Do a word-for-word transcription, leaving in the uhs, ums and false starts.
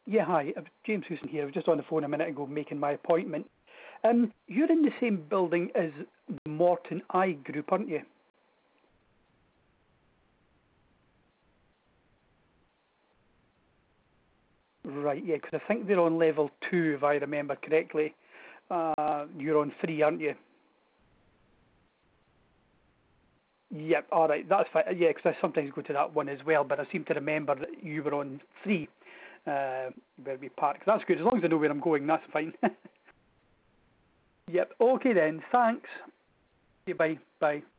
Yeah, hi. uh, James Houston here. I was just on the phone a minute ago making my appointment. Um, you're in the same building as the Morton Eye Group, aren't you? Right, yeah, because I think they're on level two, if I remember correctly. Uh, you're on three, aren't you? Yep, all right, that's fine. Yeah, because I sometimes go to that one as well, but I seem to remember that you were on three, uh, where we park. That's good. As long as I know where I'm going, that's fine. Yep, okay then. Thanks. Okay, bye. Bye.